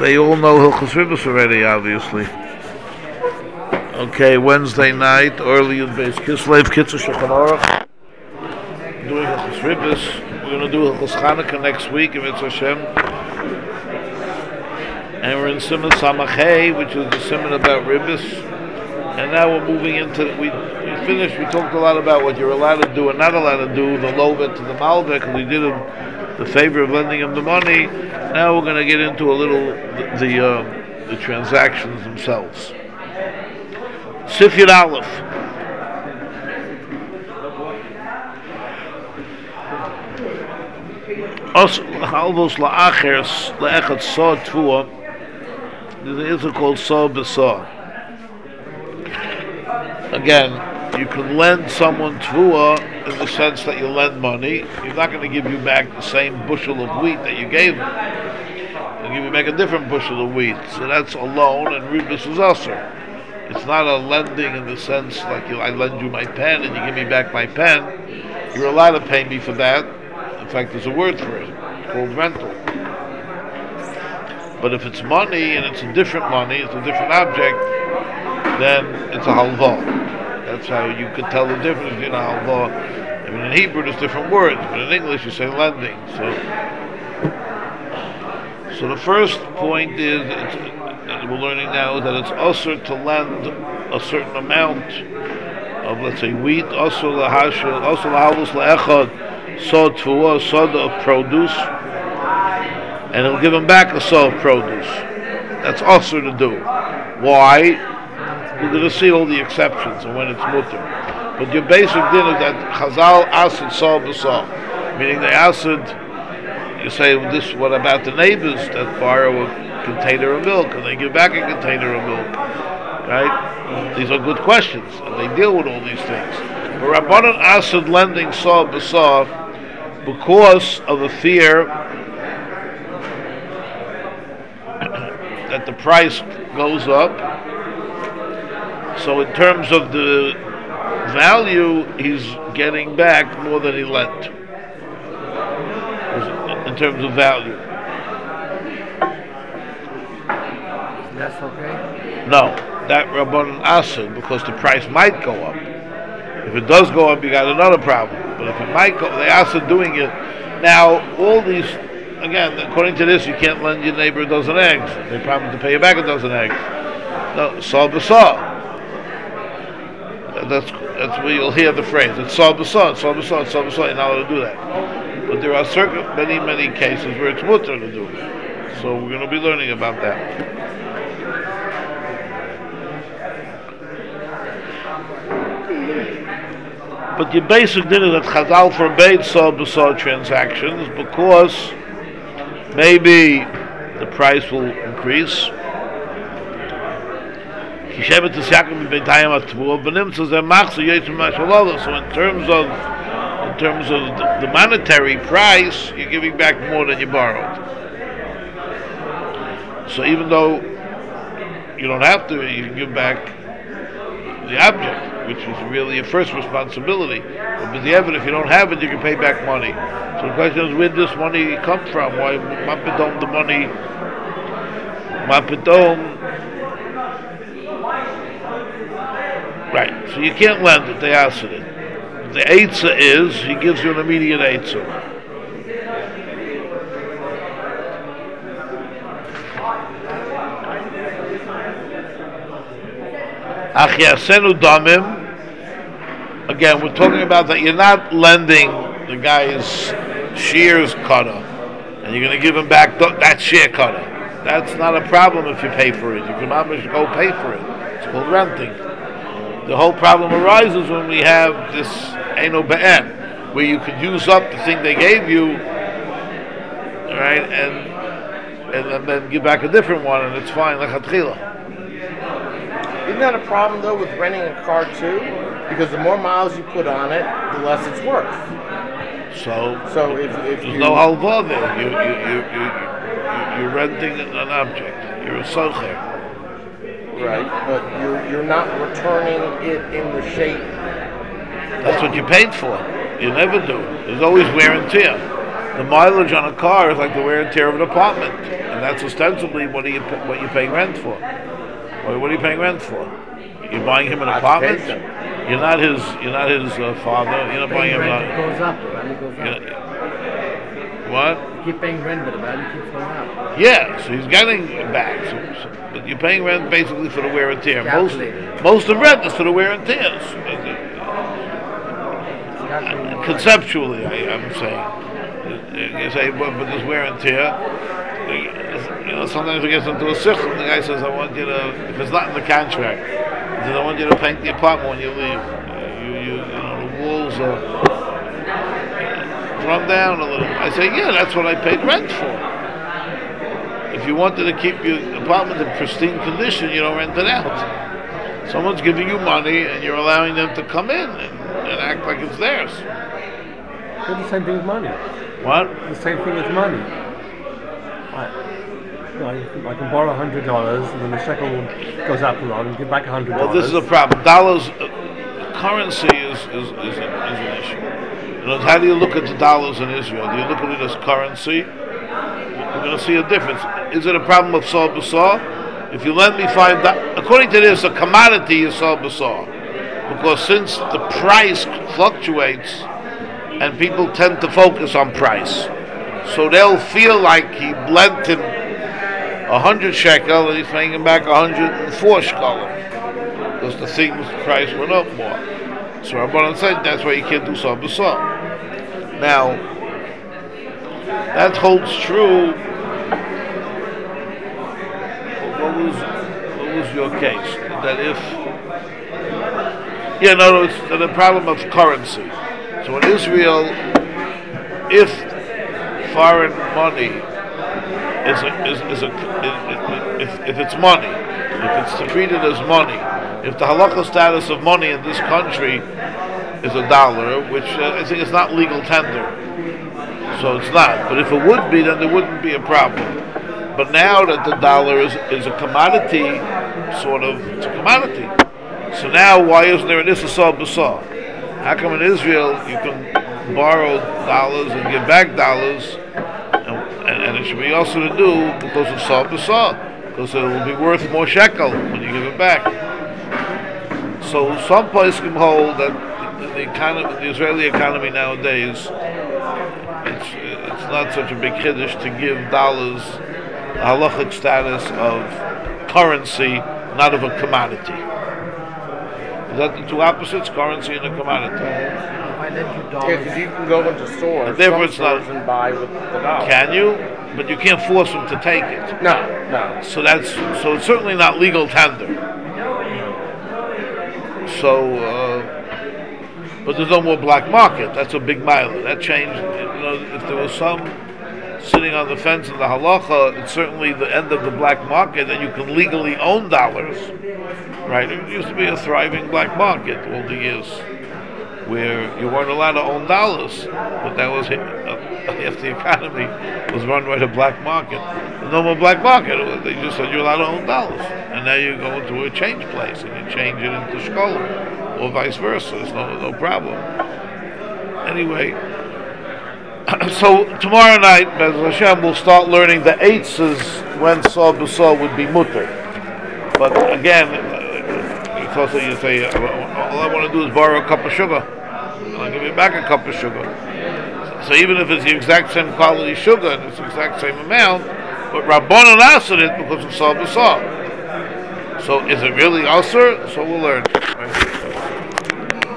They all know Hilchos Ribbis already, obviously. Okay, Wednesday night, early in Beis Kislev, Kitzur Shulchan Aruch, doing Hilchos Ribbis. We're going to do Hilchos Chanukah next week, if it's Hashem. And we're in Siman Samachay, which is the Siman about Ribbis. And now we're moving into, we finished, we talked a lot about what you're allowed to do and not allowed to do, the Lovet to the Malvek, and we did the favor of lending him the money. Now we're going to get into a little, the transactions themselves. Sif Yud Aleph. Halvos la'achers le'echad saw tvua. There's a called saw b'saw. Again, you can lend someone tvua in the sense that you lend money. You're not going to give you back the same bushel of wheat that you gave him. They'll give you back a different bushel of wheat. So that's a loan, and Ribbis is also. It's not a lending in the sense like I lend you my pen and you give me back my pen. You're allowed to pay me for that. In fact, there's a word for it. It's called rental. But if it's money and it's a different money, it's a different object, then it's a halva. That's how you could tell the difference between a halva. I mean, in Hebrew there's different words, but in English you say lending. So the first point is, we're learning now that it's also to lend a certain amount of, let's say, wheat, also lahavus le'echad sod tfuah, sod of produce, and he'll give him back a sod of produce. That's also to do. Why? We're going to see all the exceptions and when it's mutter. But your basic din is that Chazal asid sod b'sod, meaning they asid. You say, this, what about the neighbors that borrow a container of milk and they give back a container of milk? Right? These are good questions, and they deal with all these things. But Rabbanan Asad lending saw b'saw because of a fear that the price goes up. So in terms of the value, he's getting back more than he lent. In terms of value. That's okay? No, that Rabbanan Asad, because the price might go up. If it does go up, you got another problem. But if it might go, they Asad doing it. Now, all these, again, according to this, you can't lend your neighbor a dozen eggs. They promise to pay you back a dozen eggs. No, saw b'saw. That's where you'll hear the phrase. It's saw b'saw, saw b'saw, saw b'saw. You're not allowed to do that. But there are many cases where it's mutter to do it. So we're going to be learning about that. But your basic din is that Chazal forbade saw b'saw transactions because maybe the price will increase. So in terms of the monetary price, you're giving back more than you borrowed. So even though you don't have to, you can give back the object, which is really your first responsibility. But with the evidence, if you don't have it, you can pay back money. So the question is, where does this money come from? Why Mapidom the money? Mapidom. Right. So you can't lend it. They asked it. The eitzah is, he gives you an immediate eitzah. Achiasenu damim. Again, we're talking about that you're not lending the guy's shears cutter, and you're going to give him back that shear cutter. That's not a problem if you pay for it. You can almost go pay for it. It's called renting. The whole problem arises when we have this Eino Be'en, where you could use up the thing they gave you, right, and then give back a different one, and it's fine, like Hatchila. Isn't that a problem, though, with renting a car, too? Because the more miles you put on it, the less it's worth. So if there's no halva there, you're renting an object. You're a socher. Right, but you're not returning it in the shape. That's what you paid for. You never do. There's always wear and tear. The mileage on a car is like the wear and tear of an apartment, and that's ostensibly what you're paying rent for. What are you paying rent for? You're buying him an apartment. You're not his father. You're not buying him. Rent goes up. The value goes up. What? You keep paying rent, but the value keeps going up. Yeah, so he's getting back. But you're paying rent basically for the wear and tear. Most of rent is for the wear and tears. Conceptually, I'm saying. You say, but there's wear and tear. Sometimes we get into a sichel, and the guy says, I want you to, if it's not in the contract, he says, I want you to paint the apartment when you leave. The walls are run down a little. I say, yeah, that's what I paid rent for. If you wanted to keep your apartment in pristine condition, you don't rent it out. Someone's giving you money, and you're allowing them to come in and act like it's theirs. It's the same thing with money. What? The same thing with money. I can borrow $100, and then the shekel goes up a lot, and give back $100. Well, this is a problem. Dollars, currency is an issue. How do you look at the dollars in Israel? Do you look at it as currency? You're going to see a difference. Is it a problem of saw b'saw? If you lend me $5, according to this, a commodity is saw b'saw, because since the price fluctuates, and people tend to focus on price, so they'll feel like he lent him 100 shekel and he's paying him back 104 shekel because the thing's price went up more. So Rabbanan said that's why you can't do saw b'saw. Now that holds true. What was your case? That if it's the problem of currency. So in Israel, if foreign money if it's money, if it's treated as money, if the halakha status of money in this country is $1, which I think is not legal tender, so it's not. But if it would be, then there wouldn't be a problem. But now that the dollar is a commodity, it's a commodity. So now why isn't there an Issachar b'sah? How come in Israel you can borrow dollars and give back dollars, and it should be also to do because of saw b'saw, because it will be worth more shekel when you give it back. So some places can hold that the Israeli economy nowadays, it's not such a big chiddush to give dollars a halachic status of currency, not of a commodity. Is that the two opposites, currency and a commodity? Because you can go into stores, and buy with the dollar. Can you? But you can't force them to take it. No. So it's certainly not legal tender. So, but there's no more black market. That's a big mile. That changed. If there was some sitting on the fence in the halacha, it's certainly the end of the black market, and you can legally own dollars. Right? It used to be a thriving black market all the years, where you weren't allowed to own dollars, but that was if the economy was run by the black market. There's no more black market. They just said you're allowed to own dollars, and now you go into a change place and you change it into shkolim, or vice versa. There's no problem. Anyway, so tomorrow night, Bez Hashem, we'll start learning the eitzes when saw b'saw would be mutter. But again, also you say, all I want to do is borrow a cup of sugar, and I'll give you back a cup of sugar. So even if it's the exact same quality sugar and it's the exact same amount, but Rabbanan answered it because of saw b'saw. So is it really usher? So we'll learn. Right?